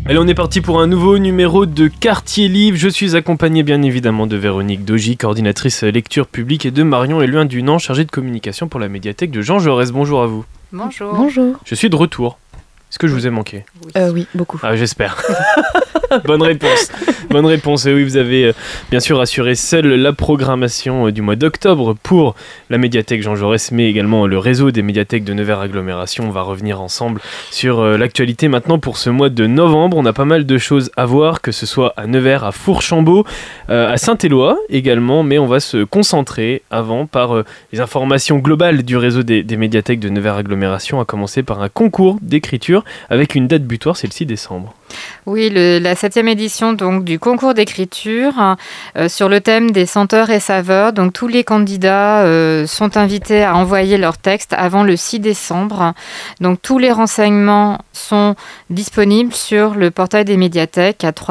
Allez, on est parti pour un nouveau numéro de Quartier Libre. Je suis accompagné bien évidemment de Véronique Dogy, coordinatrice lecture publique, et de Marion Éluin Dunant, chargée de communication pour la médiathèque de Jean Jaurès. Bonjour à vous. Bonjour. Bonjour. Je suis de retour. Est-ce que je vous ai manqué ? Oui, beaucoup. Ah, j'espère. Bonne réponse. Bonne réponse. Et oui, vous avez bien sûr assuré seule la programmation du mois d'octobre pour la médiathèque Jean Jaurès, mais également le réseau des médiathèques de Nevers Agglomération. On va revenir ensemble sur l'actualité maintenant pour ce mois de novembre. On a pas mal de choses à voir, que ce soit à Nevers, à Fourchambault, à Saint-Éloi également, mais on va se concentrer avant par les informations globales du réseau des médiathèques de Nevers Agglomération, à commencer par un concours d'écriture avec une date butoir, c'est le 6 décembre. Oui, la 7e édition donc, du concours d'écriture sur le thème des senteurs et saveurs. Donc, tous les candidats sont invités à envoyer leur texte avant le 6 décembre. Donc, tous les renseignements sont disponibles sur le portail des médiathèques à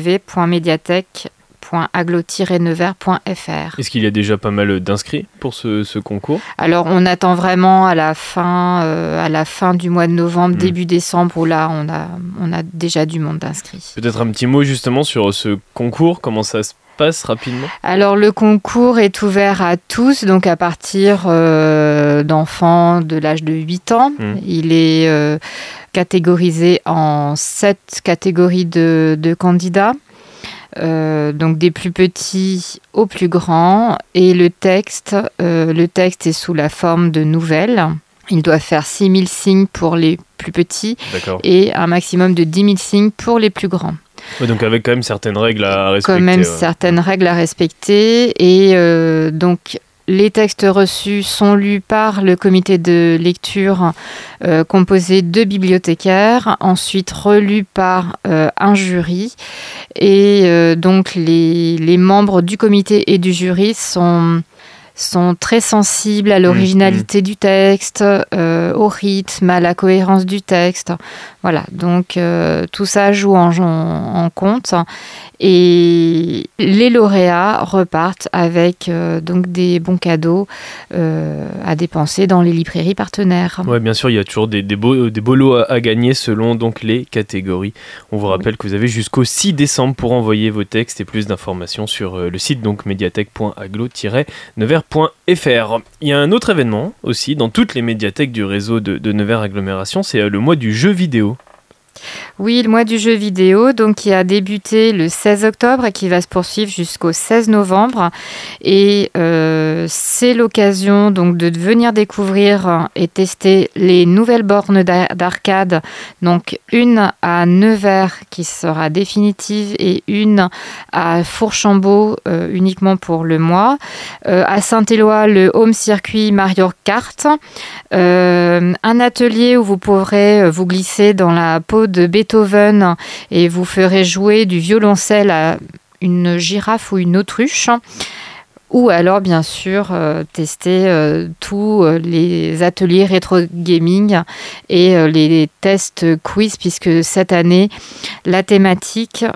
www.mediathèque.aglo-nevers.fr. Est-ce qu'il y a déjà pas mal d'inscrits pour ce concours ? Alors, on attend vraiment à la fin du mois de novembre, début décembre, où là, on a déjà du monde d'inscrits. Peut-être un petit mot justement sur ce concours, comment ça se passe rapidement ? Alors, le concours est ouvert à tous, donc à partir d'enfants de l'âge de 8 ans. Il est catégorisé en 7 catégories de candidats. Donc des plus petits aux plus grands, et le texte est sous la forme de nouvelles. Il doit faire 6000 signes pour les plus petits. D'accord. Et un maximum de 10 000 signes pour les plus grands. Ouais, donc avec quand même certaines règles à respecter. Quand même certaines règles à respecter, et donc les textes reçus sont lus par le comité de lecture composé de bibliothécaires, ensuite relus par un jury. Et donc les membres du comité et du jury sont très sensibles à l'originalité du texte, au rythme, à la cohérence du texte. Voilà, donc tout ça joue en compte. Et les lauréats repartent avec donc des bons cadeaux à dépenser dans les librairies partenaires. Oui, bien sûr, il y a toujours des beaux lots à gagner selon donc les catégories. On vous rappelle que vous avez jusqu'au 6 décembre pour envoyer vos textes, et plus d'informations sur le site donc médiathèque.aglo-nevers.fr. Il y a un autre événement aussi dans toutes les médiathèques du réseau de Nevers Agglomération, c'est le mois du jeu vidéo. Oui, le mois du jeu vidéo, donc, qui a débuté le 16 octobre et qui va se poursuivre jusqu'au 16 novembre. Et c'est l'occasion donc de venir découvrir et tester les nouvelles bornes d'arcade. Donc une à Nevers qui sera définitive, et une à Fourchambault uniquement pour le mois. À Saint-Éloi, le home circuit Mario Kart. Un atelier où vous pourrez vous glisser dans la peau de Beethoven et vous ferez jouer du violoncelle à une girafe ou une autruche. Ou alors, bien sûr, tester tous les ateliers rétro gaming et les tests quiz, puisque cette année, la thématique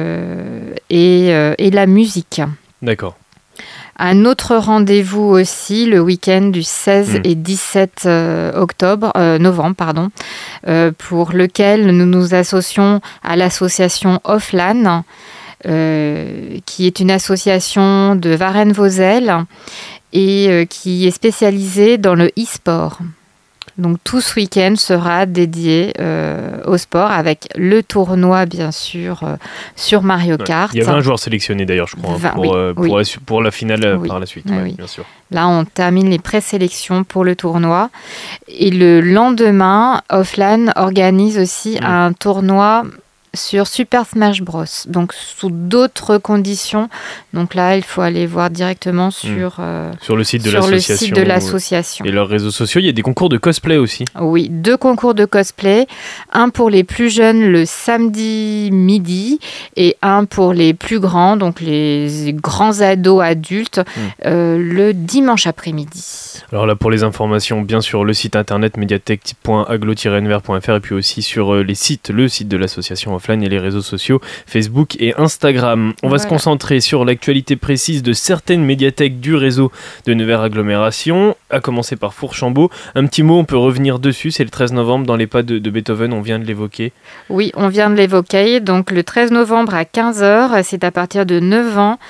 est la musique. D'accord. Un autre rendez-vous aussi, le week-end du 16 et 17 novembre, pour lequel nous nous associons à l'association Offlan, qui est une association de Varennes-Vauzelles et qui est spécialisée dans le e-sport. Donc tout ce week-end sera dédié au sport, avec le tournoi bien sûr sur Mario Kart. Il y a 20 joueurs sélectionnés d'ailleurs, je crois, pour la finale par la suite, bien sûr. Là, on termine les présélections pour le tournoi. Et le lendemain, Offlan organise aussi un tournoi sur Super Smash Bros. Donc sous d'autres conditions. Donc là, il faut aller voir directement sur le site de l'association. Et leurs réseaux sociaux. Il y a des concours de cosplay aussi. Oui, 2 concours de cosplay. Un pour les plus jeunes le samedi midi, et un pour les plus grands, donc les grands ados adultes, le dimanche après-midi. Alors là, pour les informations, bien sûr, le site internet médiathèque.aglo-nevers.fr, et puis aussi sur le site de l'association Offlan, offline et les réseaux sociaux Facebook et Instagram. On va se concentrer sur l'actualité précise de certaines médiathèques du réseau de Nevers Agglomération, à commencer par Fourchambault. Un petit mot, on peut revenir dessus, c'est le 13 novembre dans les pas de Beethoven, on vient de l'évoquer. Oui, on vient de l'évoquer. Donc le 13 novembre à 15h, c'est à partir de 9 ans.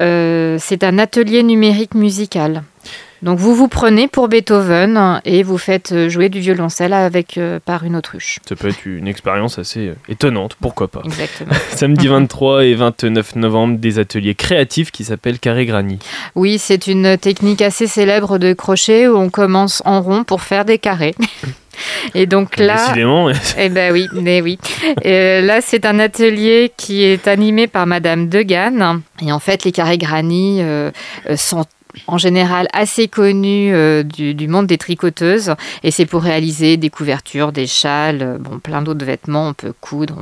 C'est un atelier numérique musical. Donc vous prenez pour Beethoven et vous faites jouer du violoncelle par une autruche. Ça peut être une expérience assez étonnante, pourquoi pas. Exactement. Samedi 23 et 29 novembre, des ateliers créatifs qui s'appellent Carré Granny. Oui, c'est une technique assez célèbre de crochet où on commence en rond pour faire des carrés. Et donc là, décidément. oui. Et là, c'est un atelier qui est animé par Madame Deganne. Et en fait, les carrés Granny sont en général assez connus du monde des tricoteuses, et c'est pour réaliser des couvertures, des châles, plein d'autres vêtements, on peut coudre,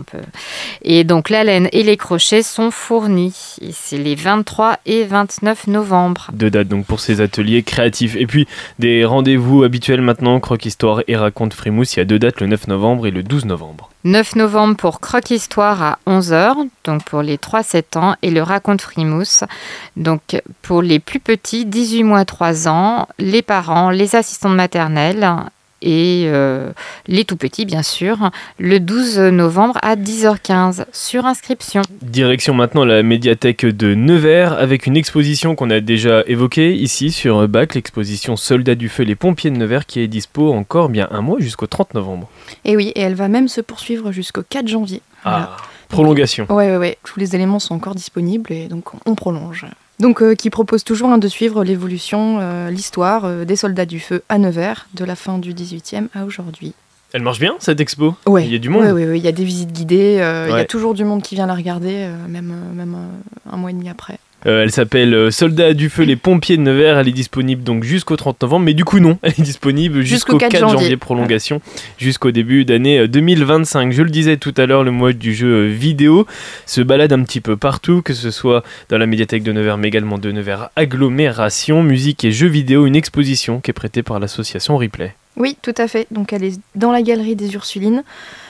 Et donc la laine et les crochets sont fournis, et c'est les 23 et 29 novembre. 2 dates donc pour ces ateliers créatifs, et puis des rendez-vous habituels maintenant, Croque-Histoire et Raconte Frimousse, il y a 2 dates, le 9 novembre et le 12 novembre. 9 novembre pour Croque-Histoire à 11h, donc pour les 3-7 ans, et le Raconte Frimousse, donc pour les plus petits, 18 mois 3 ans, les parents, les assistantes maternelles et les tout petits bien sûr, le 12 novembre à 10h15 sur inscription. Direction maintenant la médiathèque de Nevers avec une exposition qu'on a déjà évoquée ici sur BAC, l'exposition Soldats du Feu, les pompiers de Nevers qui est dispo encore bien un mois jusqu'au 30 novembre. Et oui, et elle va même se poursuivre jusqu'au 4 janvier. Voilà. Prolongation. Ouais, tous les éléments sont encore disponibles et donc on prolonge. Donc qui propose toujours de suivre l'évolution, l'histoire des soldats du feu à Nevers, de la fin du 18e à aujourd'hui. Elle marche bien cette expo ? Ouais. Il y a du monde ? Oui, il y a des visites guidées, il y a toujours du monde qui vient la regarder, même un mois et demi après. Elle s'appelle Soldats du Feu, les pompiers de Nevers. Elle est disponible donc jusqu'au 30 novembre, mais du coup non, elle est disponible jusqu'au 4 janvier, prolongation, jusqu'au début d'année 2025. Je le disais tout à l'heure, le mois du jeu vidéo se balade un petit peu partout, que ce soit dans la médiathèque de Nevers, mais également de Nevers Agglomération, musique et jeux vidéo, une exposition qui est prêtée par l'association Replay. Oui, tout à fait, donc elle est dans la galerie des Ursulines.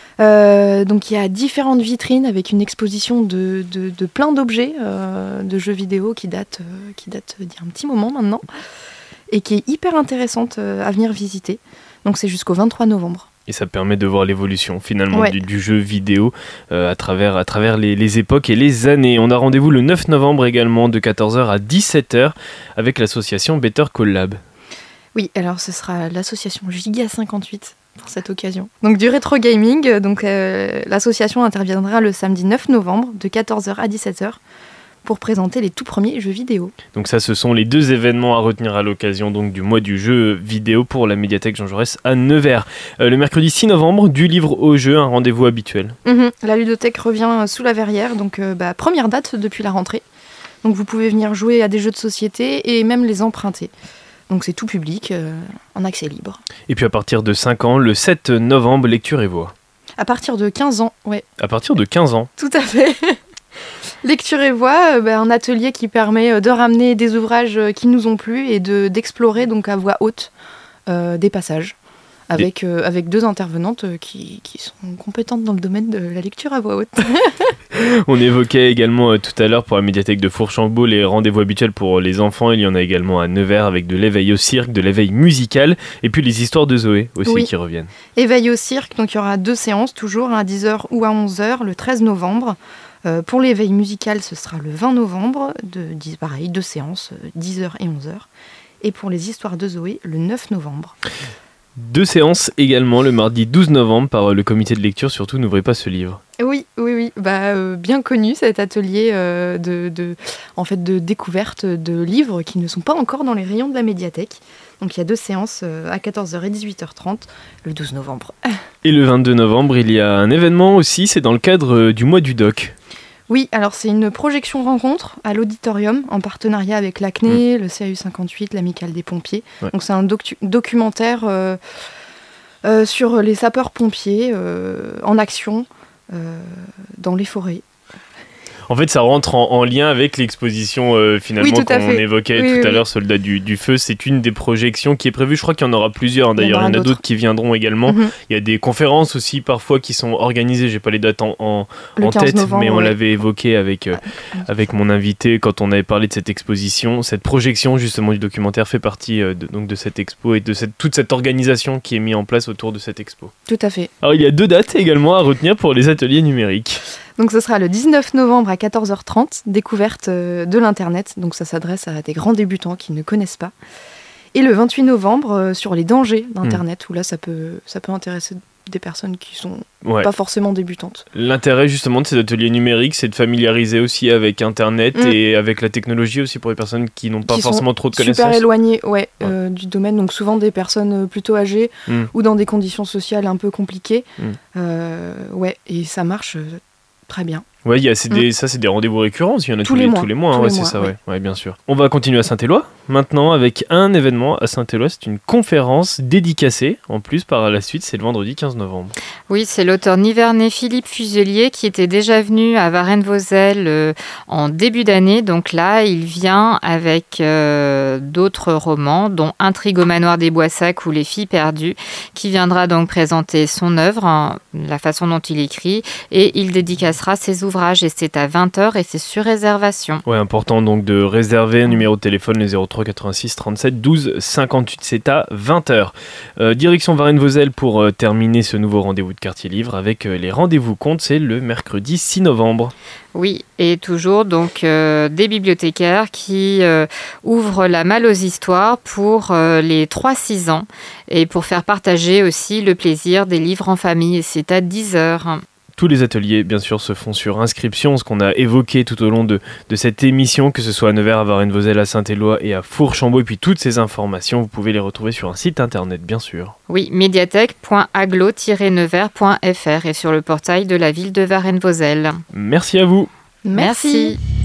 Donc il y a différentes vitrines avec une exposition de plein d'objets de jeux vidéo qui date d'il y a un petit moment maintenant et qui est hyper intéressante à venir visiter. Donc c'est jusqu'au 23 novembre. Et ça permet de voir l'évolution finalement du jeu vidéo à travers les époques et les années. On a rendez-vous le 9 novembre également de 14h à 17h avec l'association Better Call Lab. Oui, alors ce sera l'association Giga 58 pour cette occasion. Donc du rétro gaming, l'association interviendra le samedi 9 novembre de 14h à 17h pour présenter les tout premiers jeux vidéo. Donc ça, ce sont les 2 événements à retenir à l'occasion donc, du mois du jeu vidéo pour la médiathèque Jean Jaurès à Nevers. Le mercredi 6 novembre, du livre au jeu, un rendez-vous habituel. La ludothèque revient sous la verrière, donc première date depuis la rentrée. Donc vous pouvez venir jouer à des jeux de société et même les emprunter. Donc c'est tout public, en accès libre. Et puis à partir de 5 ans, le 7 novembre, lecture et voix. À partir de 15 ans, ouais. À partir de 15 ans. Tout à fait. Lecture et voix, un atelier qui permet de ramener des ouvrages qui nous ont plu et d'explorer donc à voix haute des passages. Avec 2 intervenantes qui sont compétentes dans le domaine de la lecture à voix haute. On évoquait également tout à l'heure pour la médiathèque de Fourchambault les rendez-vous habituels pour les enfants. Il y en a également à Nevers avec de l'éveil au cirque, de l'éveil musical et puis les histoires de Zoé aussi qui reviennent. Éveil au cirque, donc il y aura 2 séances toujours, à 10h ou à 11h le 13 novembre. Pour l'éveil musical, ce sera le 20 novembre, pareil, 2 séances, 10h et 11h. Et pour les histoires de Zoé, le 9 novembre. 2 séances également le mardi 12 novembre par le comité de lecture, surtout n'ouvrez pas ce livre. Oui, bien connu cet atelier de découverte de livres qui ne sont pas encore dans les rayons de la médiathèque. Donc il y a 2 séances à 14h et 18h30 le 12 novembre. Et le 22 novembre, il y a un événement aussi, c'est dans le cadre du mois du doc. Oui, alors c'est une projection rencontre à l'auditorium en partenariat avec l'ACNE, le CAU58, l'Amicale des pompiers. Ouais. Donc c'est un documentaire sur les sapeurs-pompiers en action dans les forêts. En fait, ça rentre en lien avec l'exposition finalement qu'on évoquait tout à l'heure, Soldats du Feu. C'est une des projections qui est prévue. Je crois qu'il y en aura plusieurs. D'ailleurs, il y en a d'autres qui viendront également. Il y a des conférences aussi parfois qui sont organisées. J'ai pas les dates en tête, novembre, mais on l'avait évoqué avec mon invité quand on avait parlé de cette exposition. Cette projection justement du documentaire fait partie de cette expo et de toute cette organisation qui est mise en place autour de cette expo. Tout à fait. Alors il y a 2 dates également à retenir pour les ateliers numériques. Donc ce sera le 19 novembre à 14h30, découverte de l'Internet. Donc ça s'adresse à des grands débutants qui ne connaissent pas. Et le 28 novembre sur les dangers d'Internet, où là ça peut intéresser des personnes qui sont pas forcément débutantes. L'intérêt justement de ces ateliers numériques, c'est de familiariser aussi avec Internet et avec la technologie aussi pour les personnes qui n'ont pas forcément trop de connaissances. Super éloignées du domaine, donc souvent des personnes plutôt âgées ou dans des conditions sociales un peu compliquées. Et ça marche très bien. Ouais, ça c'est des rendez-vous récurrents, il y en a tous les mois, c'est ça, ouais, bien sûr. On va continuer à Saint-Éloi maintenant avec un événement à Saint-Éloi, c'est une conférence dédicacée, en plus par la suite, c'est le vendredi 15 novembre. Oui, c'est l'auteur nivernais Philippe Fuselier qui était déjà venu à Varennes-Vauzelles en début d'année, donc là il vient avec d'autres romans, dont Intrigue au manoir des Bois-Sacs ou Les filles perdues, qui viendra donc présenter son œuvre, la façon dont il écrit, et il dédicacera ses ouvrages. Et c'est à 20h et c'est sur réservation. Ouais, important donc de réserver un numéro de téléphone, les 03 86 37 12 58. C'est à 20h. Direction Varennes-Vauzelles pour terminer ce nouveau rendez-vous de Quartier Livre avec les rendez-vous comptes. C'est le mercredi 6 novembre. Oui, et toujours donc des bibliothécaires qui ouvrent la malle aux histoires pour les 3-6 ans et pour faire partager aussi le plaisir des livres en famille. Et c'est à 10h. Tous les ateliers, bien sûr, se font sur inscription, ce qu'on a évoqué tout au long de cette émission, que ce soit à Nevers, à Varennes-Vauzelles, à Saint-Éloi et à Fourchambault. Et puis toutes ces informations, vous pouvez les retrouver sur un site internet, bien sûr. Oui, médiathèque.aglo-nevers.fr et sur le portail de la ville de Varennes-Vauzelles. Merci à vous. Merci.